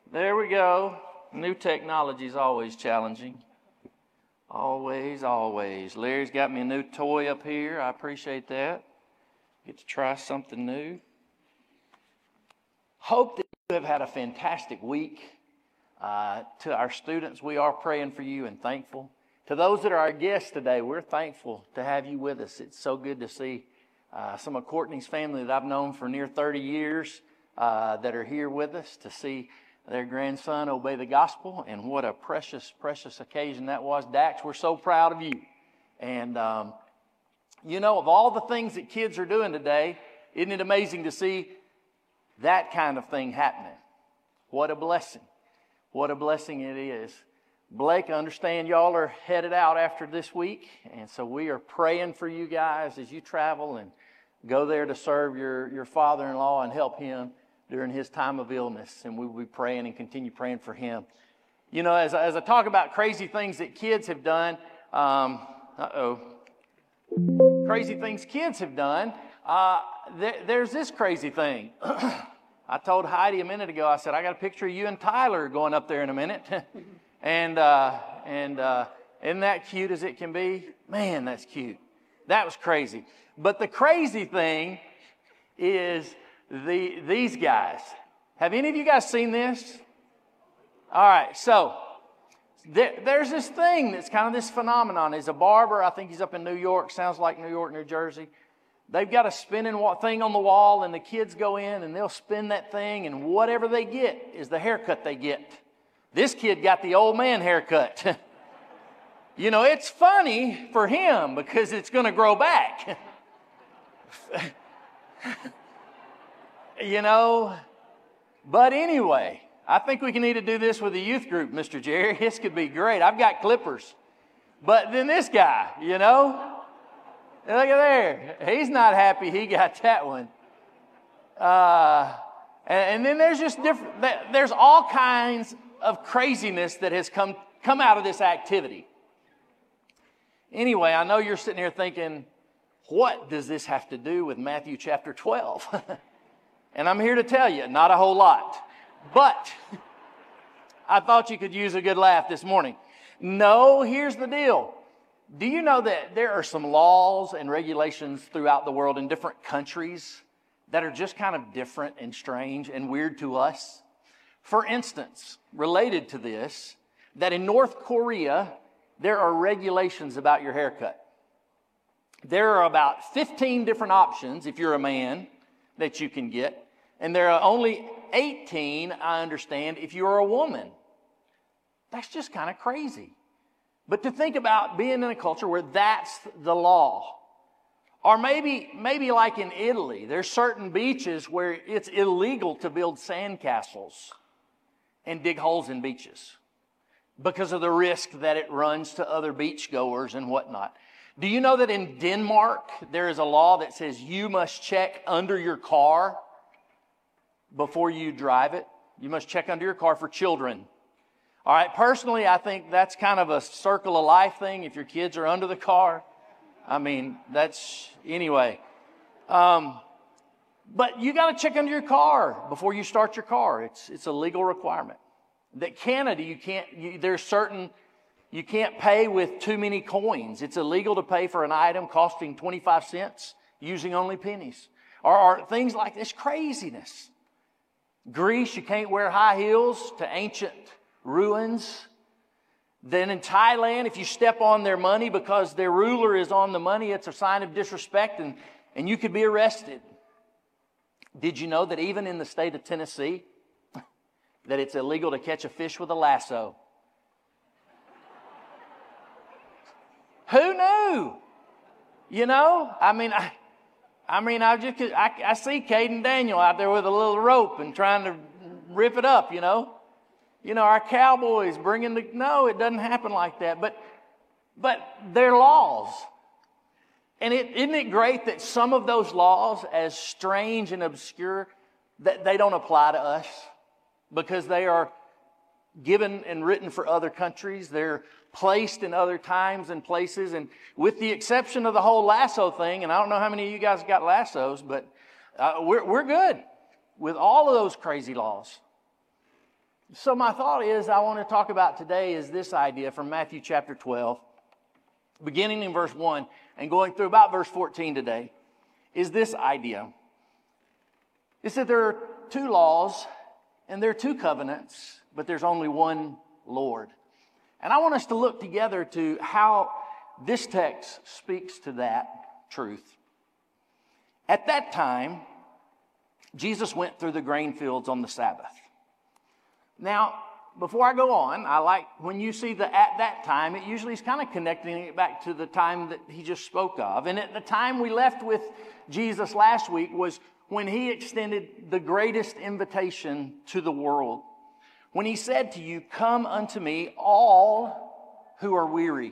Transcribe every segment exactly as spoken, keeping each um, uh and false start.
There we go. New technology is always challenging. Always, always. Larry's got me a new toy up here. I appreciate that. Get to try something new. Hope that you have had a fantastic week. Uh, to our students, we are praying for you and thankful. To those that are our guests today, we're thankful to have you with us. It's so good to see uh, some of Courtney's family that I've known for near thirty years uh, that are here with us to see their grandson obey the gospel, and what a precious, precious occasion that was. Dax, we're so proud of you. And, um, you know, of all the things that kids are doing today, isn't it amazing to see that kind of thing happening? What a blessing. What a blessing it is. Blake, I understand y'all are headed out after this week, and so we are praying for you guys as you travel and go there to serve your, your father-in-law and help him during his time of illness, and we will be praying and continue praying for him. You know, as, as I talk about crazy things that kids have done, um, uh-oh, crazy things kids have done, uh, there, there's this crazy thing. I told Heidi a minute ago, I said, I got a picture of you and Tyler going up there in a minute. and uh, and uh, isn't that cute as it can be? Man, that's cute. That was crazy. But the crazy thing is The, these guys. Have any of you guys seen this? All right, so there, there's this thing that's kind of this phenomenon. He's a barber. I think he's up in New York. Sounds like New York, New Jersey. They've got a spinning thing on the wall, and the kids go in, and they'll spin that thing, and whatever they get is the haircut they get. This kid got the old man haircut. You know, it's funny for him because it's going to grow back. You know, but anyway, I think we can need to do this with the youth group, Mister Jerry. This could be great. I've got clippers. But then this guy, you know, look at there. He's not happy he got that one. Uh, and, and then there's just different, there's all kinds of craziness that has come, come out of this activity. Anyway, I know you're sitting here thinking, what does this have to do with Matthew chapter twelve? And I'm here to tell you, not a whole lot. But I thought you could use a good laugh this morning. No, here's the deal. Do you know that there are some laws and regulations throughout the world in different countries that are just kind of different and strange and weird to us? For instance, related to this, that in North Korea, there are regulations about your haircut. There are about fifteen different options, if you're a man, that you can get. And there are only eighteen, I understand, if you're a woman. That's just kind of crazy. But to think about being in a culture where that's the law. Or maybe, maybe like in Italy, there's certain beaches where it's illegal to build sandcastles and dig holes in beaches because of the risk that it runs to other beachgoers and whatnot. Do you know that in Denmark, there is a law that says you must check under your car before you drive it? You must check under your car for children. All right, personally, I think that's kind of a circle of life thing if your kids are under the car. I mean, that's, anyway. Um, but you got to check under your car before you start your car. It's, it's a legal requirement. That Canada, you can't, you, there's certain... You can't pay with too many coins. It's illegal to pay for an item costing twenty-five cents using only pennies. Or, or things like this craziness. Greece, you can't wear high heels to ancient ruins. Then in Thailand, if you step on their money because their ruler is on the money, it's a sign of disrespect and, and you could be arrested. Did you know that even in the state of Tennessee, that it's illegal to catch a fish with a lasso? Who knew? You know, I mean, I, I mean, I just, I, I see Caden Daniel out there with a little rope and trying to rip it up, you know. You know, our cowboys bringing the, no, it doesn't happen like that. But, but they're laws. And it, isn't it great that some of those laws, as strange and obscure, that they don't apply to us because they are given and written for other countries. They're placed in other times and places. And with the exception of the whole lasso thing, and I don't know how many of you guys got lassos, but uh, we're, we're good with all of those crazy laws. So my thought is I want to talk about today is this idea from Matthew chapter twelve, beginning in verse one and going through about verse fourteen today, is this idea. It's that there are two laws and there are two covenants, but there's only one Lord. And I want us to look together to how this text speaks to that truth. At that time, Jesus went through the grain fields on the Sabbath. Now, before I go on, I like when you see the at that time, it usually is kind of connecting it back to the time that he just spoke of. And at the time we left with Jesus last week was when he extended the greatest invitation to the world. When he said to you, "Come unto me, all who are weary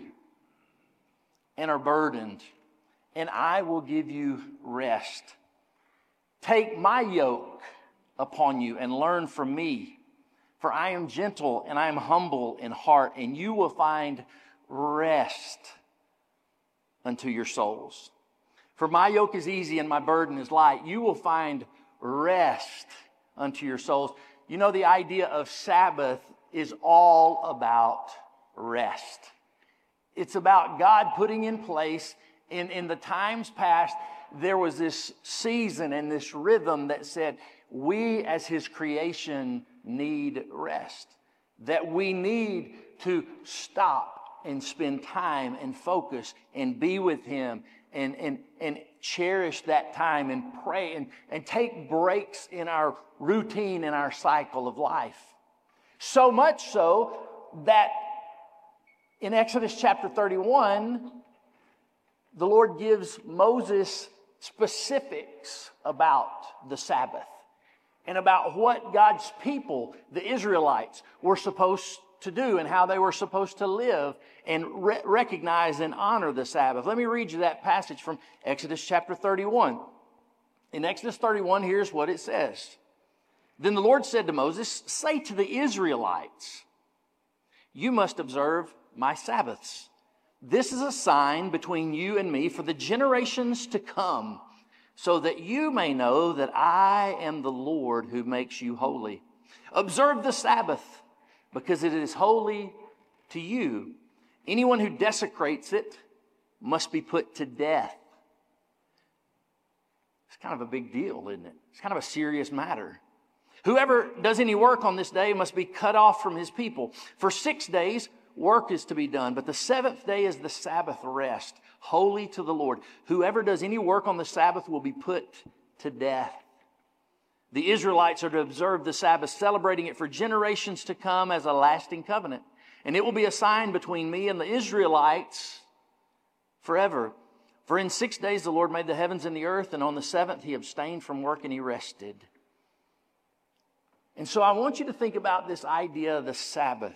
and are burdened, and I will give you rest. Take my yoke upon you and learn from me, for I am gentle and I am humble in heart, and you will find rest unto your souls. For my yoke is easy and my burden is light." You will find rest unto your souls. You know, the idea of Sabbath is all about rest. It's about God putting in place, in, in the times past, there was this season and this rhythm that said, we as his creation need rest. That we need to stop and spend time and focus and be with him and, and, and cherish that time and pray and, and take breaks in our routine, in our cycle of life. So much so that in Exodus chapter thirty-one, the Lord gives Moses specifics about the Sabbath and about what God's people, the Israelites, were supposed to do and how they were supposed to live and re- recognize and honor the Sabbath. Let me read you that passage from Exodus chapter thirty-one. In Exodus thirty-one, here's what it says. Then the Lord said to Moses, "Say to the Israelites, you must observe my Sabbaths. This is a sign between you and me for the generations to come, so that you may know that I am the Lord who makes you holy. Observe the Sabbath, because it is holy to you. Anyone who desecrates it must be put to death." It's kind of a big deal, isn't it? It's kind of a serious matter. "Whoever does any work on this day must be cut off from his people. For six days work is to be done, but the seventh day is the Sabbath rest, holy to the Lord. Whoever does any work on the Sabbath will be put to death. The Israelites are to observe the Sabbath, celebrating it for generations to come as a lasting covenant. And it will be a sign between me and the Israelites forever. For in six days the Lord made the heavens and the earth, and on the seventh he abstained from work and he rested." And so I want you to think about this idea of the Sabbath.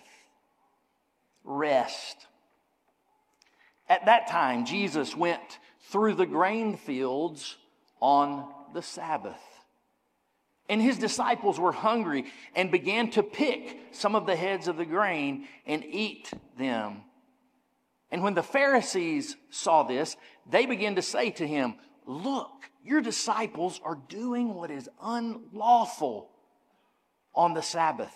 Rest. At that time, Jesus went through the grain fields on the Sabbath. And his disciples were hungry and began to pick some of the heads of the grain and eat them. And when the Pharisees saw this, they began to say to him, "Look, your disciples are doing what is unlawful on the Sabbath."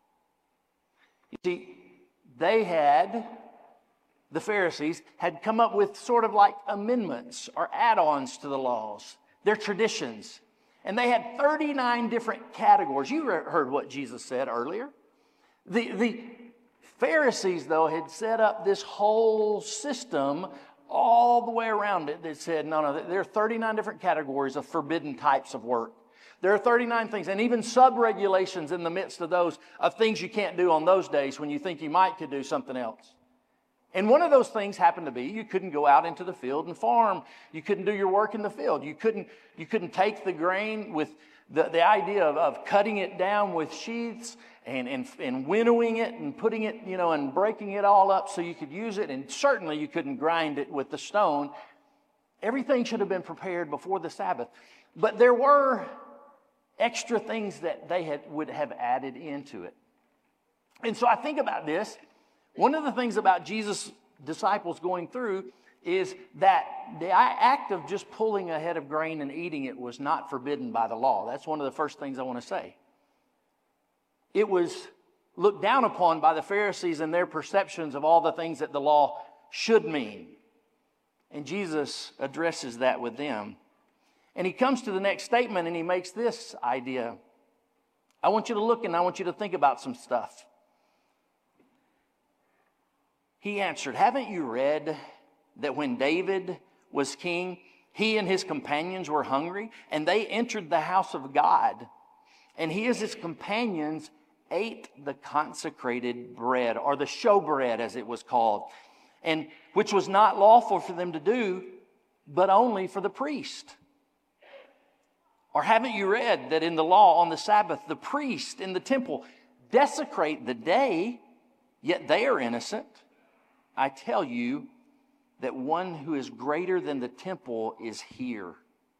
You see, they had, the Pharisees, had come up with sort of like amendments or add-ons to the laws, their traditions. And they had thirty-nine different categories. You heard what Jesus said earlier. The, the Pharisees, though, had set up this whole system all the way around it that said, no, no, there are thirty-nine different categories of forbidden types of work. There are thirty-nine things, and even sub-regulations in the midst of those, of things you can't do on those days when you think you might could do something else. And one of those things happened to be you couldn't go out into the field and farm. You couldn't do your work in the field. You couldn't, you couldn't take the grain with the, the idea of, of cutting it down with sheaths and, and, and winnowing it and putting it, you know, and breaking it all up so you could use it. And certainly you couldn't grind it with the stone. Everything should have been prepared before the Sabbath. But there were extra things that they had would have added into it. And so I think about this. One of the things about Jesus' disciples going through is that the act of just pulling a head of grain and eating it was not forbidden by the law. That's one of the first things I want to say. It was looked down upon by the Pharisees and their perceptions of all the things that the law should mean. And Jesus addresses that with them. And he comes to the next statement and he makes this idea. I want you to look and I want you to think about some stuff. He answered, haven't you read that when David was king, he and his companions were hungry and they entered the house of God, and he and his companions ate the consecrated bread, or the showbread as it was called, and which was not lawful for them to do, but only for the priest? Or haven't you read that in the law on the Sabbath, the priest in the temple desecrate the day, yet they are innocent? I tell you that one who is greater than the temple is here.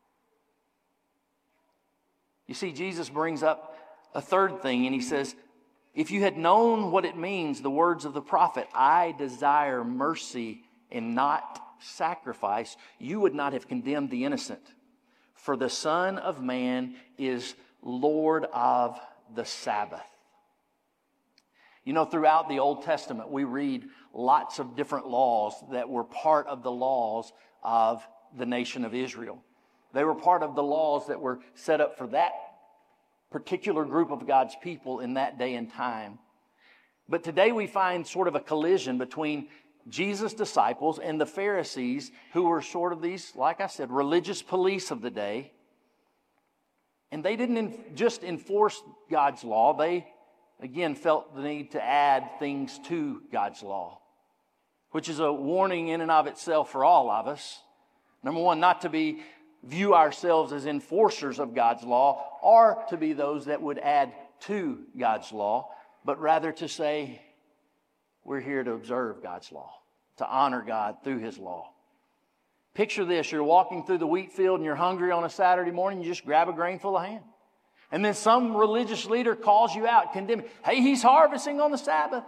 You see, Jesus brings up a third thing, and he says, if you had known what it means, the words of the prophet, I desire mercy and not sacrifice, you would not have condemned the innocent. For the Son of Man is Lord of the Sabbath. You know, throughout the Old Testament, we read lots of different laws that were part of the laws of the nation of Israel. They were part of the laws that were set up for that particular group of God's people in that day and time. But today we find sort of a collision between Jesus' disciples and the Pharisees, who were sort of these, like I said, religious police of the day. And they didn't just enforce God's law. They, again, felt the need to add things to God's law, which is a warning in and of itself for all of us. Number one, not to be view ourselves as enforcers of God's law, or to be those that would add to God's law, but rather to say, we're here to observe God's law, to honor God through His law. Picture this, you're walking through the wheat field and you're hungry on a Saturday morning, you just grab a grainful of hand. And then some religious leader calls you out, condemning, hey, he's harvesting on the Sabbath.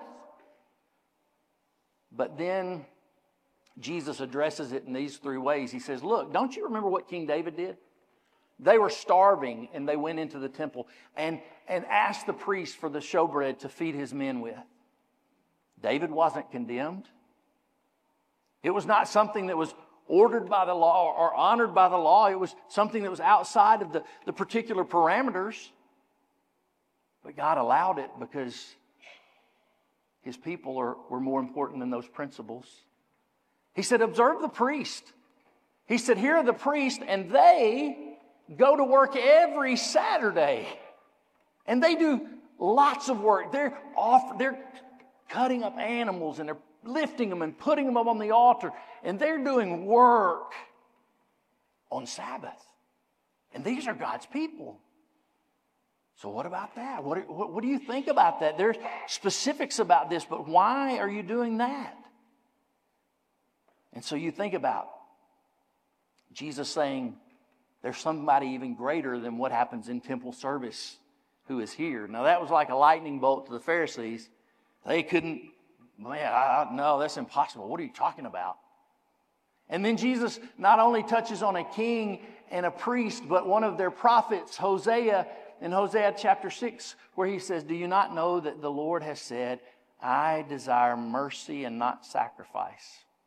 But then Jesus addresses it in these three ways. He says, look, don't you remember what King David did? They were starving and they went into the temple and, and asked the priest for the showbread to feed his men with. David wasn't condemned. It was not something that was ordered by the law or honored by the law. It was something that was outside of the, the particular parameters. But God allowed it because His people are, were more important than those principles. He said, observe the priest. He said, here are the priests, and they go to work every Saturday. And they do lots of work. They're off, they're cutting up animals, and they're lifting them and putting them up on the altar. And they're doing work on Sabbath. And these are God's people. So what about that? What, what, what do you think about that? There's specifics about this, but why are you doing that? And so you think about Jesus saying, there's somebody even greater than what happens in temple service who is here. Now that was like a lightning bolt to the Pharisees. They couldn't, man, I, I, no, that's impossible. What are you talking about? And then Jesus not only touches on a king and a priest, but one of their prophets, Hosea, in Hosea chapter six, where he says, do you not know that the Lord has said, I desire mercy and not sacrifice?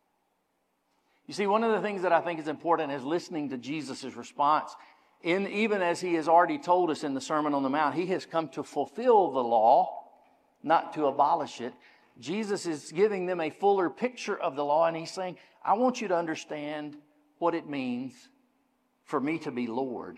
You see, one of the things that I think is important is listening to Jesus' response. In, even as He has already told us in the Sermon on the Mount, He has come to fulfill the law, not to abolish it. Jesus is giving them a fuller picture of the law, and He's saying, I want you to understand what it means for me to be Lord.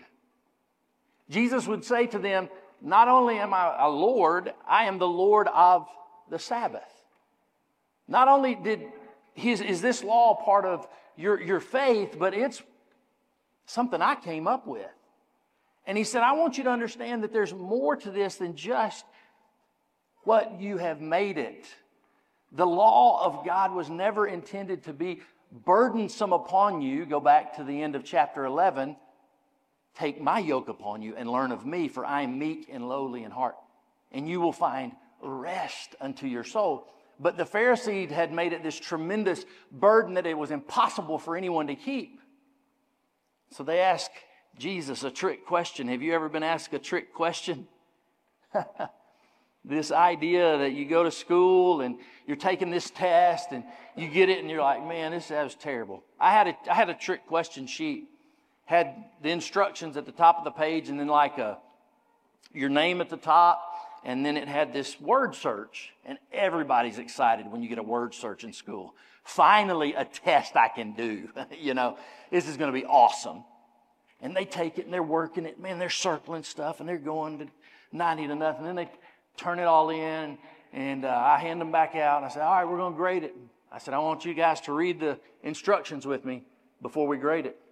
Jesus would say to them, not only am I a Lord, I am the Lord of the Sabbath. Not only did his, is this law part of your, your faith, but it's something I came up with. And He said, I want you to understand that there's more to this than just what you have made it. The law of God was never intended to be burdensome upon you. Go back to the end of chapter eleven. Take my yoke upon you and learn of me, for I am meek and lowly in heart, and you will find rest unto your soul. But the Pharisees had made it this tremendous burden that it was impossible for anyone to keep. So they asked Jesus a trick question. Have you ever been asked a trick question? this idea that you go to school and you're taking this test and you get it and you're like, man, this that was terrible. I had a I had a trick question sheet, had the instructions at the top of the page and then like a your name at the top, and then it had this word search. And everybody's excited when you get a word search in school. Finally, a test I can do. You know, this is going to be awesome. And they take it and they're working it. Man, they're circling stuff and they're going to ninety to nothing. Then they turn it all in, and uh, I hand them back out. And I said, all right, we're going to grade it. I said, I want you guys to read the instructions with me before we grade it.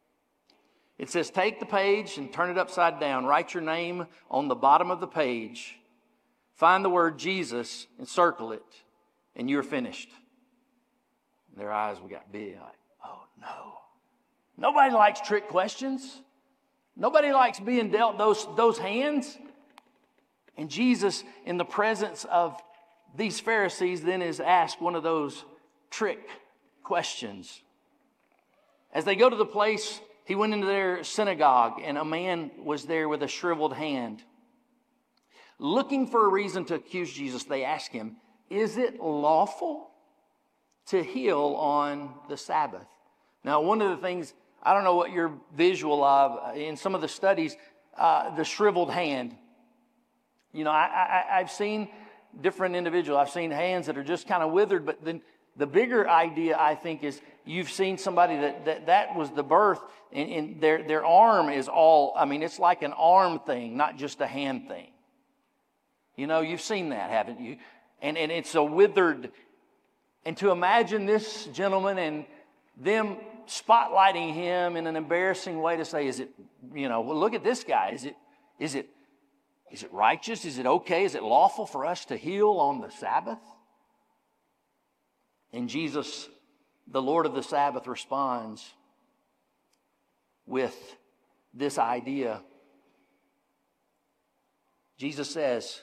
It says, take the page and turn it upside down. Write your name on the bottom of the page. Find the word Jesus and circle it, and you're finished. And their eyes got big, like, oh no. Nobody likes trick questions. Nobody likes being dealt those, those hands. And Jesus, in the presence of these Pharisees, then is asked one of those trick questions. As they go to the place, he went into their synagogue, and a man was there with a shriveled hand. Looking for a reason to accuse Jesus, they asked him, is it lawful to heal on the Sabbath? Now, one of the things, I don't know what your visual of, in some of the studies, uh, the shriveled hand. You know, I, I, I've seen different individuals. I've seen hands that are just kind of withered, but then the bigger idea, I think, is you've seen somebody that that, that was the birth, and, and their, their arm is all, I mean, it's like an arm thing, not just a hand thing. You know, you've seen that, haven't you? And, and it's a withered, and to imagine this gentleman and them spotlighting him in an embarrassing way to say, is it, you know, well, look at this guy. Is it, is it, Is it righteous? Is it okay? Is it lawful for us to heal on the Sabbath? And Jesus, the Lord of the Sabbath, responds with this idea. Jesus says,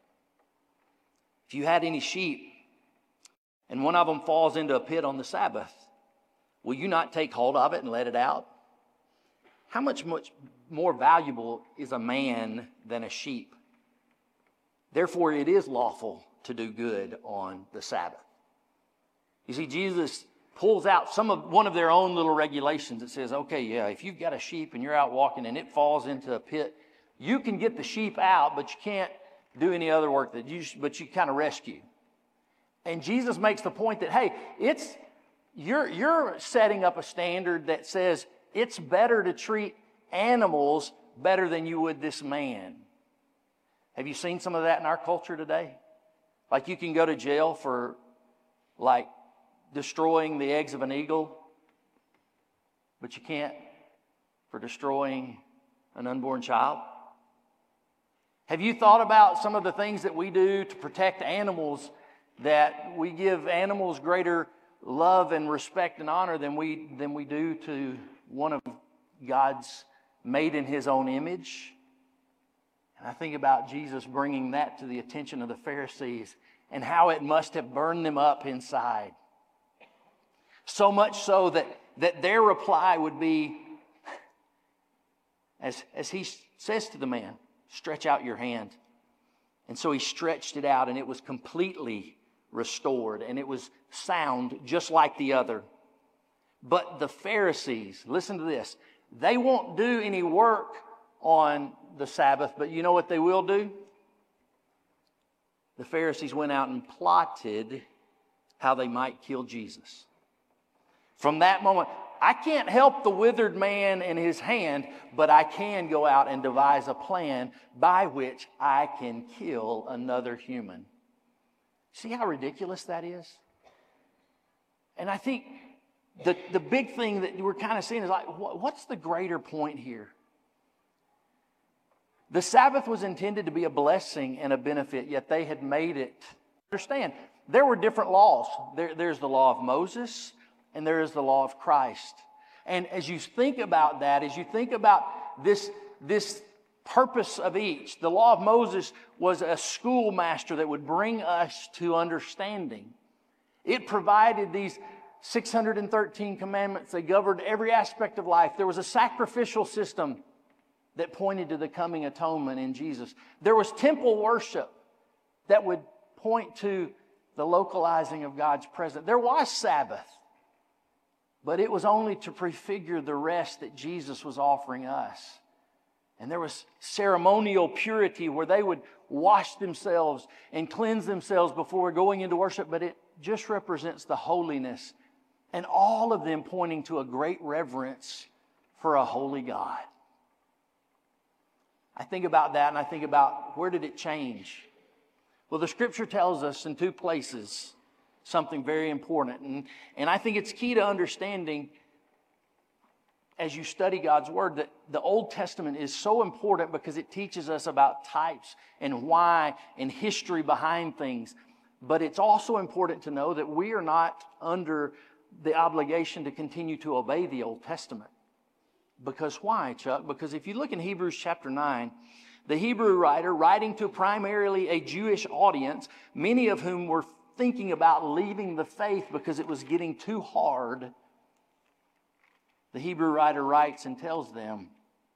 if you had any sheep and one of them falls into a pit on the Sabbath, will you not take hold of it and let it out? How much, much more valuable is a man than a sheep? Therefore, it is lawful to do good on the Sabbath. You see, Jesus pulls out some of one of their own little regulations that says, okay, yeah, if you've got a sheep and you're out walking and it falls into a pit, you can get the sheep out, but you can't do any other work that you, but you kind of rescue. And Jesus makes the point that, hey, it's you're you're setting up a standard that says it's better to treat animals better than you would this man. Have you seen some of that in our culture today? Like you can go to jail for like destroying the eggs of an eagle, but you can't for destroying an unborn child. Have you thought about some of the things that we do to protect animals, that we give animals greater love and respect and honor than we than we do to one of God's made in His own image? And I think about Jesus bringing that to the attention of the Pharisees and how it must have burned them up inside. So much so that, that their reply would be, as, as he says to the man, stretch out your hand. And so he stretched it out, and it was completely restored, and it was sound just like the other. But the Pharisees, listen to this, they won't do any work on the Sabbath, but you know what they will do? The Pharisees went out and plotted how they might kill Jesus. From that moment, I can't help the withered man in his hand, but I can go out and devise a plan by which I can kill another human. See how ridiculous that is? And I think the, the big thing that we're kind of seeing is like, what's the greater point here? The Sabbath was intended to be a blessing and a benefit, yet they had made it. Understand, there were different laws. There, there's the law of Moses, and there is the law of Christ. And as you think about that, as you think about this, this purpose of each, the law of Moses was a schoolmaster that would bring us to understanding. It provided these six hundred thirteen commandments. They governed every aspect of life. There was a sacrificial system that pointed to the coming atonement in Jesus. There was temple worship that would point to the localizing of God's presence. There was Sabbath, but it was only to prefigure the rest that Jesus was offering us. And there was ceremonial purity where they would wash themselves and cleanse themselves before going into worship, but it just represents the holiness, and all of them pointing to a great reverence for a holy God. I think about that, and I think about, where did it change? Well, the Scripture tells us in two places something very important. And, and I think it's key to understanding, as you study God's Word, that the Old Testament is so important because it teaches us about types and why and history behind things. But it's also important to know that we are not under the obligation to continue to obey the Old Testament. Because why, Chuck? Because if you look in Hebrews chapter nine, the Hebrew writer, writing to primarily a Jewish audience, many of whom were thinking about leaving the faith because it was getting too hard, the Hebrew writer writes and tells them,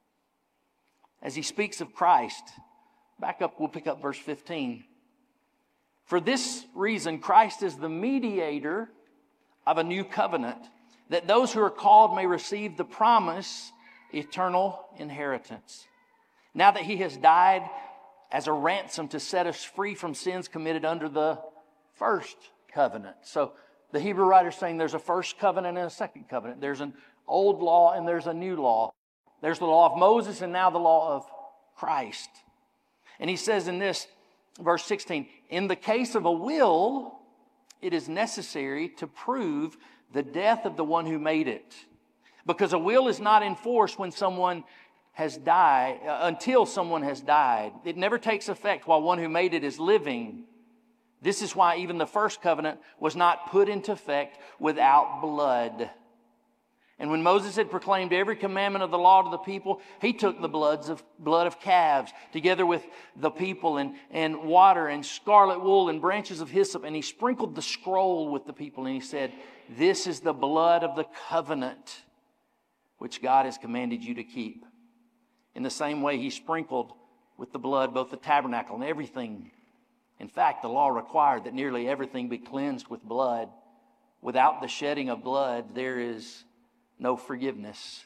as he speaks of Christ, back up, we'll pick up verse fifteen. For this reason, Christ is the mediator of a new covenant, that those who are called may receive the promise, eternal inheritance. Now that he has died as a ransom to set us free from sins committed under the first covenant. So the Hebrew writer is saying there's a first covenant and a second covenant. There's an old law and there's a new law. There's the law of Moses and now the law of Christ. And he says in this, verse sixteen, in the case of a will, it is necessary to prove the death of the one who made it. Because a will is not enforced when someone has died, uh, until someone has died. It never takes effect while one who made it is living. This is why even the first covenant was not put into effect without blood. And when Moses had proclaimed every commandment of the law to the people, he took the bloods of, blood of calves together with the people and, and water and scarlet wool and branches of hyssop. And he sprinkled the scroll with the people. And he said, this is the blood of the covenant which God has commanded you to keep. In the same way, he sprinkled with the blood both the tabernacle and everything. In fact, the law required that nearly everything be cleansed with blood. Without the shedding of blood, there is no forgiveness.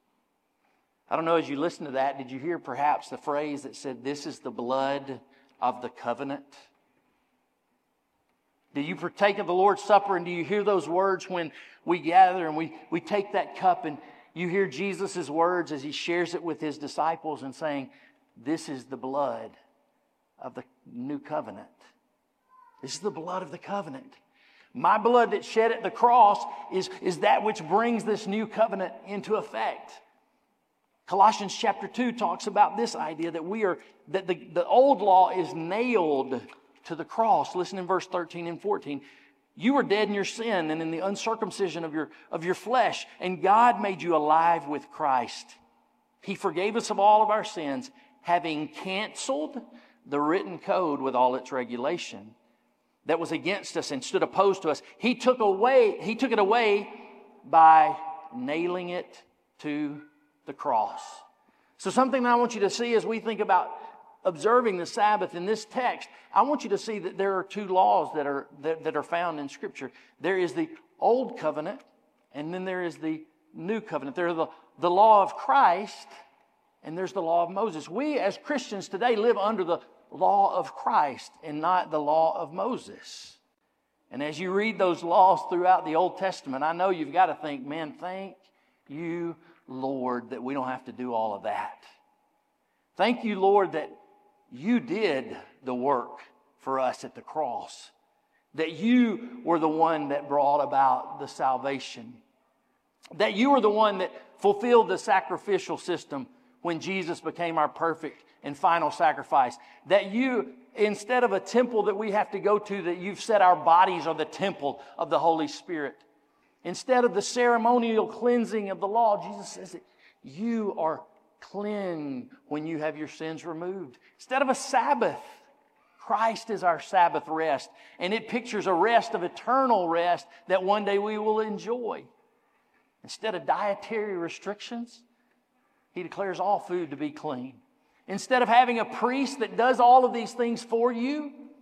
I don't know, as you listen to that, did you hear perhaps the phrase that said, this is the blood of the covenant? Do you partake of the Lord's Supper, and do you hear those words when we gather and we, we take that cup, and you hear Jesus' words as he shares it with his disciples and saying, this is the blood of the new covenant. This is the blood of the covenant. My blood that's shed at the cross is, is that which brings this new covenant into effect. Colossians chapter two talks about this idea that we are, that the, the old law is nailed to the cross. Listen in verse thirteen and fourteen. You were dead in your sin and in the uncircumcision of your, of your flesh, and God made you alive with Christ. He forgave us of all of our sins, having canceled the written code with all its regulation that was against us and stood opposed to us. He took away, he took it away by nailing it to the cross. So something that I want you to see as we think about observing the Sabbath in this text, I want you to see that there are two laws that are that, that are found in Scripture. There is the old covenant, and then there is the new covenant. There's the, the law of Christ, and there's the law of Moses. We as Christians today live under the law of Christ and not the law of Moses. And as you read those laws throughout the Old Testament, I know you've got to think, man, thank you, Lord, that we don't have to do all of that. Thank you, Lord, that you did the work for us at the cross. That you were the one that brought about the salvation. That you were the one that fulfilled the sacrificial system when Jesus became our perfect and final sacrifice. That you, instead of a temple that we have to go to, that you've said our bodies are the temple of the Holy Spirit. Instead of the ceremonial cleansing of the law, Jesus says that you are clean when you have your sins removed. Instead of a Sabbath, Christ is our Sabbath rest. And it pictures a rest of eternal rest that one day we will enjoy. Instead of dietary restrictions, he declares all food to be clean. Instead of having a priest that does all of these things for you,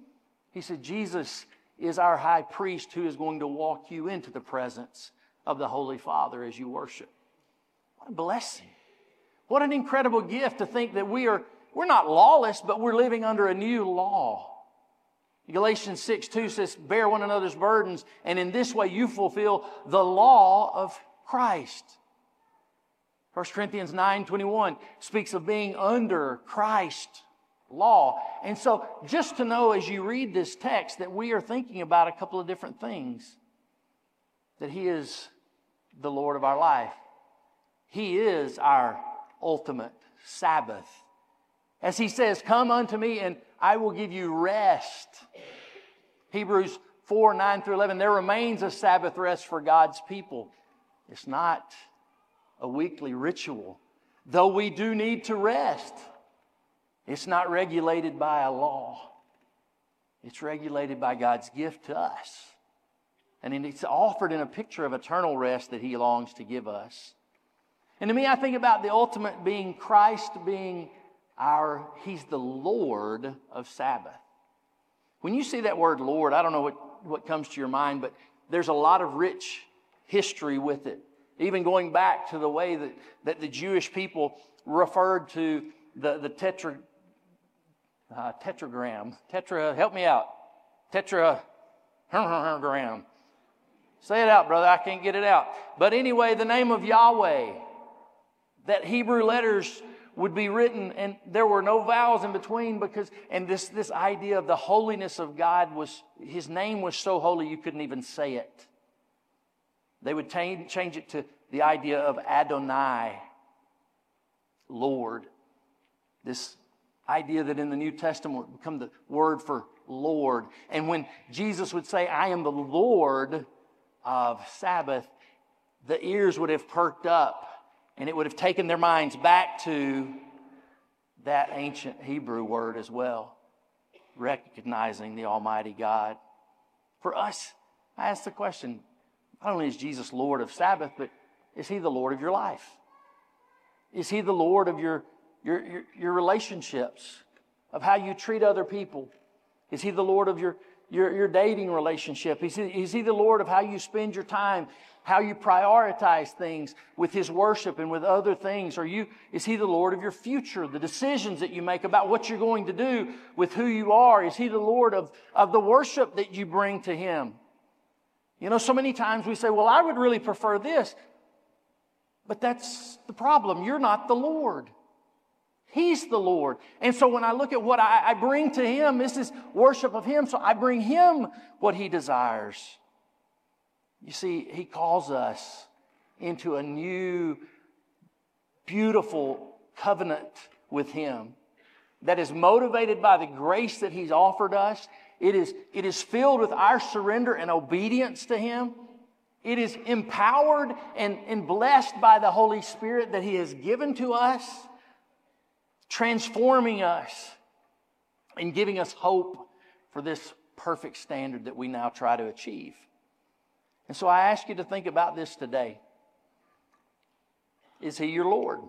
He said, Jesus is our high priest who is going to walk you into the presence of the Holy Father as you worship. What a blessing. What an incredible gift to think that we are, we're not lawless, but we're living under a new law. Galatians six two says, bear one another's burdens, and in this way you fulfill the law of Christ. First Corinthians nine twenty-one speaks of being under Christ's law. And so just to know as you read this text that we are thinking about a couple of different things. That He is the Lord of our life. He is our ultimate Sabbath. As He says, come unto me and I will give you rest. Hebrews four nine through eleven, there remains a Sabbath rest for God's people. It's not a weekly ritual. Though we do need to rest, it's not regulated by a law. It's regulated by God's gift to us. And it's offered in a picture of eternal rest that He longs to give us. And to me, I think about the ultimate being Christ being our, He's the Lord of Sabbath. When you see that word Lord, I don't know what, what comes to your mind, but there's a lot of rich history with it. Even going back to the way that, that the Jewish people referred to the, the tetra, uh, tetragram. Tetra, help me out. Tetragram. Say it out, brother. I can't get it out. But anyway, the name of Yahweh, that Hebrew letters would be written, and there were no vowels in between because, and this, this idea of the holiness of God was, His name was so holy you couldn't even say it. They would change, change it to the idea of Adonai, Lord. This idea that in the New Testament would become the word for Lord. And when Jesus would say, I am the Lord of Sabbath, the ears would have perked up and it would have taken their minds back to that ancient Hebrew word as well, recognizing the Almighty God. For us, I ask the question, not only is Jesus Lord of Sabbath, but is He the Lord of your life? Is He the Lord of your, your, your, your relationships, of how you treat other people? Is He the Lord of your, your, your dating relationship? Is he, is he the Lord of how you spend your time, how you prioritize things with His worship and with other things? Are you, is He the Lord of your future, the decisions that you make about what you're going to do with who you are? Is He the Lord of, of the worship that you bring to Him? You know, so many times we say, well, I would really prefer this. But that's the problem. You're not the Lord. He's the Lord. And so when I look at what I, I bring to Him, this is worship of Him. So I bring Him what He desires. You see, He calls us into a new, beautiful covenant with Him that is motivated by the grace that He's offered us. It is, it is filled with our surrender and obedience to Him. It is empowered and, and blessed by the Holy Spirit that He has given to us, transforming us and giving us hope for this perfect standard that we now try to achieve. And so I ask you to think about this today. Is He your Lord?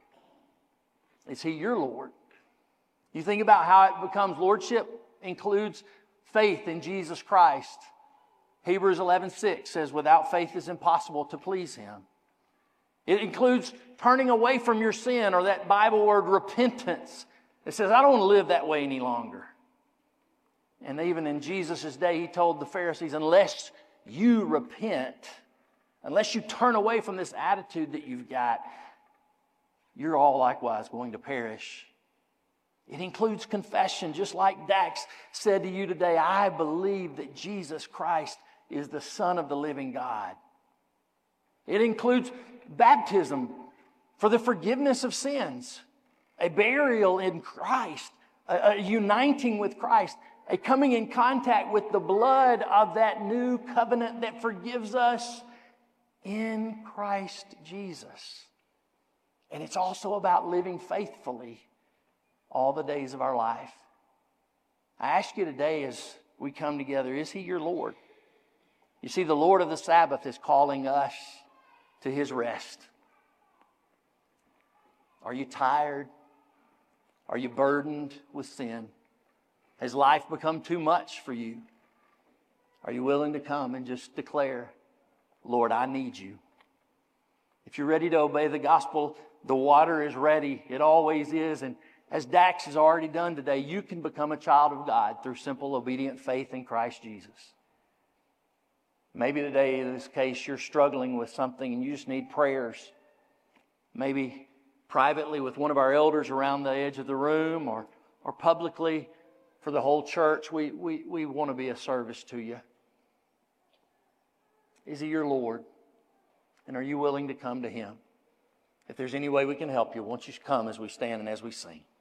Is He your Lord? You think about how it becomes lordship includes faith in Jesus Christ. Hebrews eleven six says, without faith it's impossible to please Him. It includes turning away from your sin, or that Bible word repentance. It says, I don't want to live that way any longer. And even in Jesus' day, He told the Pharisees, unless you repent, unless you turn away from this attitude that you've got, you're all likewise going to perish. It includes confession, just like Dax said to you today, I believe that Jesus Christ is the Son of the living God. It includes baptism for the forgiveness of sins, a burial in Christ, a, a uniting with Christ, a coming in contact with the blood of that new covenant that forgives us in Christ Jesus. And it's also about living faithfully all the days of our life. I ask you today as we come together, is He your Lord? You see, the Lord of the Sabbath is calling us to His rest. Are you tired? Are you burdened with sin? Has life become too much for you? Are you willing to come and just declare, Lord, I need you? If you're ready to obey the gospel, the water is ready. It always is. And as Dax has already done today, you can become a child of God through simple, obedient faith in Christ Jesus. Maybe today, in this case, you're struggling with something and you just need prayers. Maybe privately with one of our elders around the edge of the room, or, or publicly for the whole church. We, we, we want to be a service to you. Is He your Lord? And are you willing to come to Him? If there's any way we can help you, won't you come as we stand and as we sing?